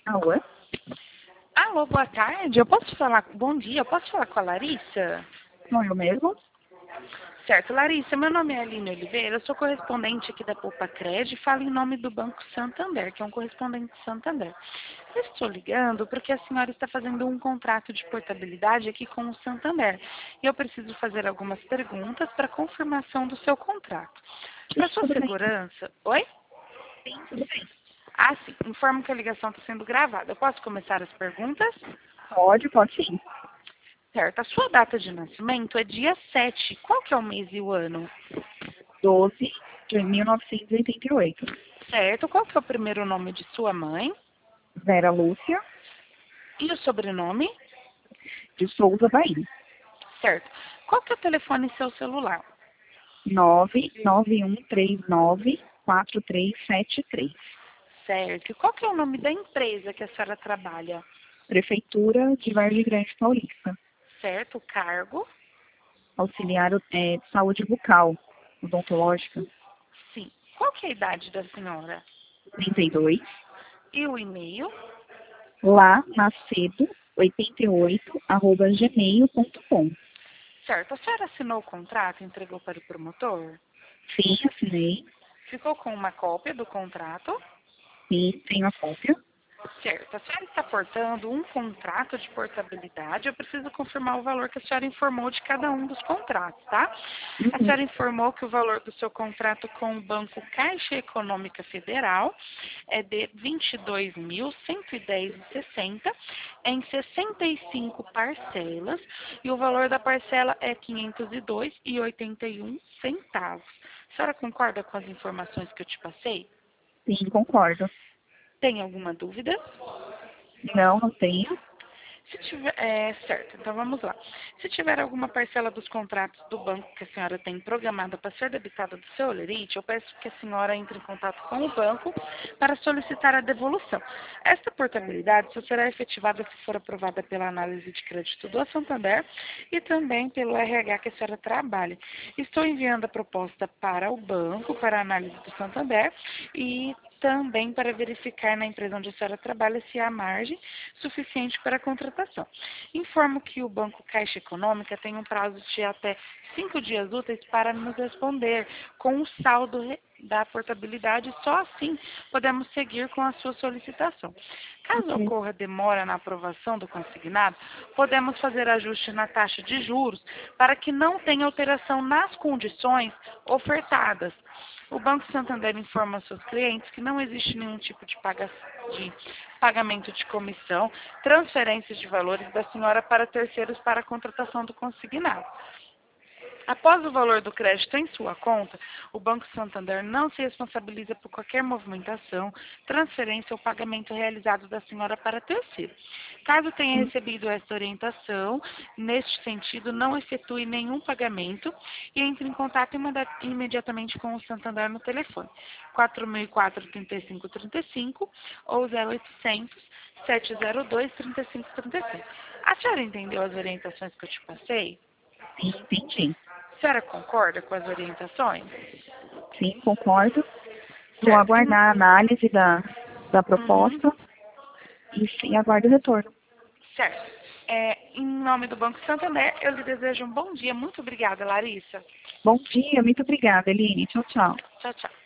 Alô? Alô, boa tarde. Bom dia, eu posso falar com a Larissa? Não, eu mesmo? Certo, Larissa, meu nome é Aline Oliveira, eu sou correspondente aqui da Poupa Cred e falo em nome do Banco Santander, que é um correspondente Santander. Eu estou ligando porque a senhora está fazendo um contrato de portabilidade aqui com o Santander. E eu preciso fazer algumas perguntas para confirmação do seu contrato. Para sua Tudo bem. segurança... Oi? Sim, tudo bem. Ah, sim. Informo que a ligação está sendo gravada. Eu posso começar as perguntas? Pode sim. Certo. A sua data de nascimento é dia 7. Qual que é o mês e o ano? 12 de 1988. Certo. Qual que é o primeiro nome de sua mãe? Vera Lúcia, E o sobrenome? de Souza, Bahia. Certo. Qual que é o telefone em seu celular? 991394373. Certo. E qual que é o nome da empresa que a senhora trabalha? Prefeitura de Vargem Grande Paulista. Certo. Cargo? Auxiliar de saúde bucal, odontológica. Sim. Qual que é a idade da senhora? 32. E o e-mail? Lá, Macedo, 88, @gmail.com. Certo. A senhora assinou o contrato e entregou para o promotor? Sim, assinei. Ficou com uma cópia do contrato? Sim, tenho a cópia. Certo. A senhora está portando um contrato de portabilidade. Eu preciso confirmar o valor que a senhora informou de cada um dos contratos, tá? A Uhum. senhora informou que o valor do seu contrato com o Banco Caixa Econômica Federal é de R$ 22.110,60 em 65 parcelas e o valor da parcela é R$ 502,81. A senhora concorda com as informações que eu te passei? Sim, concordo. Tem alguma dúvida? Não tenho. Se tiver, certo, então vamos lá. Se tiver alguma parcela dos contratos do banco que a senhora tem programada para ser debitada do seu holerite, eu peço que a senhora entre em contato com o banco para solicitar a devolução. Esta portabilidade só será efetivada se for aprovada pela análise de crédito do Santander e também pelo RH que a senhora trabalha. Estou enviando a proposta para o banco, para a análise do Santander e também para verificar na empresa onde a senhora trabalha se há margem suficiente para a contratação. Informo que o Banco Caixa Econômica tem um prazo de até 5 dias úteis para nos responder com o saldo da portabilidade, só assim podemos seguir com a sua solicitação. Caso Ok. ocorra demora na aprovação do consignado, podemos fazer ajuste na taxa de juros para que não tenha alteração nas condições ofertadas. O Banco Santander informa aos seus clientes que não existe nenhum tipo de pagamento de comissão, transferências de valores da senhora para terceiros para a contratação do consignado. Após o valor do crédito em sua conta, o Banco Santander não se responsabiliza por qualquer movimentação, transferência ou pagamento realizado da senhora para terceiro. Caso tenha recebido esta orientação, neste sentido, não efetue nenhum pagamento e entre em contato imediatamente com o Santander no telefone 4004-3535 ou 0800 702 3535. A senhora entendeu as orientações que eu te passei? Sim, entendi. A senhora concorda com as orientações? Sim, concordo. Vou Certo. aguardar a análise da Uhum. proposta e sim, aguardo o retorno. Certo. Em nome do Banco Santander, eu lhe desejo um bom dia. Muito obrigada, Larissa. Bom dia, muito obrigada, Eline. Tchau, tchau. Tchau, tchau.